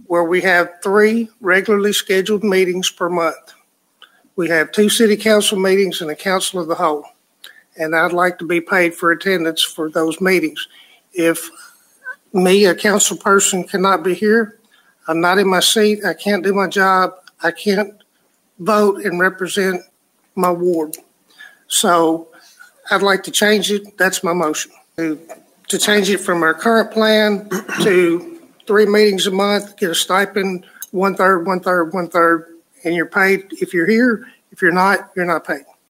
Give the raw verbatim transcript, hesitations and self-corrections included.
where we have three regularly scheduled meetings per month. We have two city council meetings and a council of the whole. And I'd like to be paid for attendance for those meetings. If me, a council person, cannot be here, I'm not in my seat, I can't do my job, I can't vote and represent my ward. So I'd like to change it. That's my motion. To, to change it from our current plan to three meetings a month, get a stipend, one third, one third, one third, and you're paid if you're here. If you're not, you're not paid.